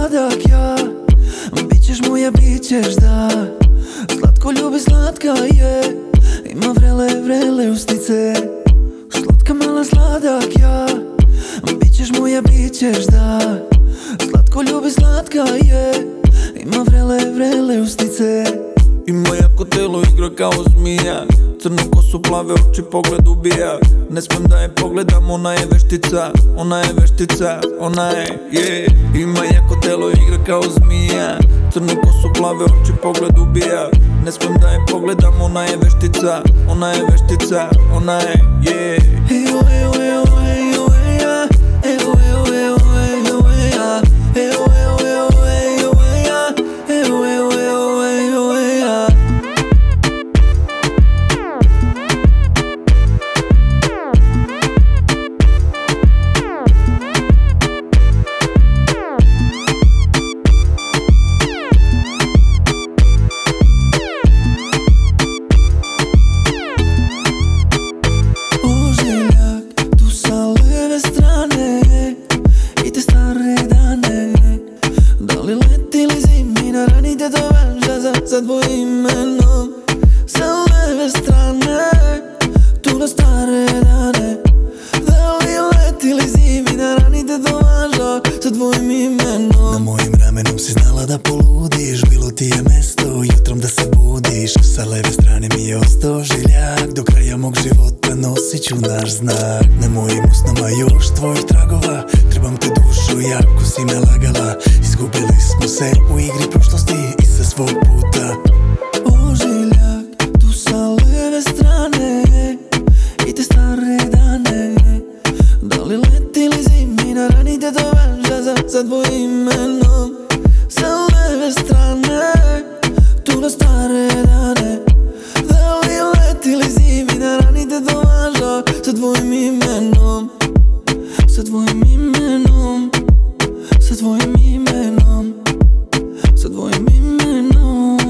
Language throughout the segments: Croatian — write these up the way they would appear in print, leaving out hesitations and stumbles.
sladak ja. Bićeš moja, bićeš da. Slatko ljubi, slatka je. Ima vrele, vrele usnice. Slatka mala, sladak ja. Bićeš moja, bićeš da. Slatko ljubi, slatka je. Ima vrele, vrele usnice. Ima jako telo, igra kao zmija. Crnu kosu, plave oči, pogled ubija. Ne smem da je pogledam, ona je veštica. Ona je veštica, ona je, yeah. Ima jako telo, igra kao zmija. Crnu kosu, plave oči, pogled ubija. Ne smem da je pogledam, ona je veštica. Ona je veštica, ona je, yeah. Ejo, ejo, ejo, ejo, eja. Ejo, ejo, ejo, ejo, eja. Ejo, ejo, ejo, ejo, eja. Ejo, ejo, ejo, ejo, eja. Sa tvojim imenom, sa leve strane, tu na stare dane. Da li leti ili zimi, na rani te dovaža sa tvojim imenom. Na mojim ramenom si znala da poludiš, bilo ti je mesto jutrom da se budiš. Sa leve strane mi je ostao žiljak, do kraja mog života nosit ću naš znak. Na mojim usnama još tvojih tragova, trebam te dušu, jako si me lagala. Izgubili smo se u igri prošlosti i sa svog puta. Ožiljak, tu sa leve strane, i te stare dane. Da li leti ili zimi, na rani te dovaža sa tvojim imenom. Sa leve strane, tu na stare dane. Da li leti ili zimi, na rani te dovaža sa tvojim imenom. Sa tvojim imenom. Sa tvojim imenom. Sa tvojim imenom.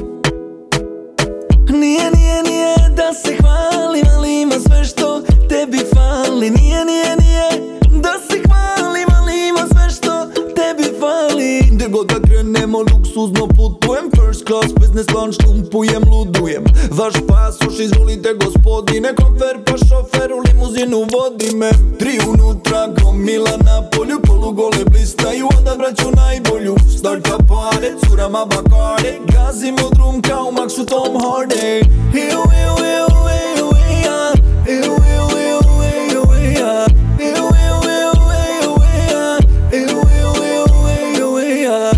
Nije da se hvalim, ali ima sve što tebi fali. Nije da se hvalim, ali ima sve što tebi fali. Gdje god da krenemo, luksuzno putujem. First class, business lunch, štumpujem, ludujem. Vaš pasoš, izvolite gospodine. Kofer pa šofer, u limuzinu vodi me. Tri unutra, gomila na polju. Polugole blistaju, odabraću najbolju. Starta pare, curama bakare. Gazimo drum kao Maxu Tom Hardy. Ejo, ejo, ejo, ejo, eja. Ejo, ejo, ejo, ejo, eja. Ejo, ejo, ejo, ejo, eja. Ejo, ejo, ejo, ejo, eja.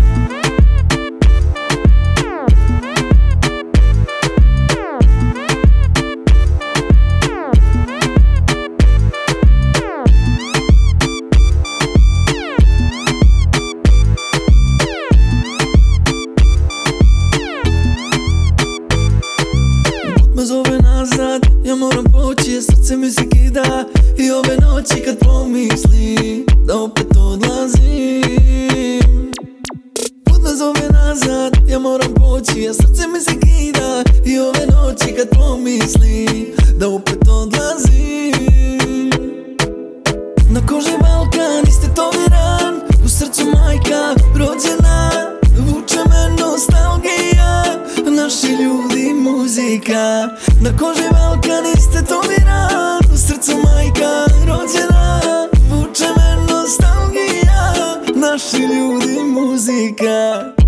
Me zove nazad, ja moram poći, srce mi se kida. I ove noći kad pomislim da opet odlazim. Put me zove nazad, ja moram poći, a srce mi se kida. I ove noći kad pomislim da opet odlazim. Na koži Balkan, istetoviran, u srcu majka rođena. Vuče me nostalgija, naši ljudi, muzika. Na koži Balkan, istetoviran, u srcu majka rođena. Vuče me nostalgija, naši ljudi, muzika.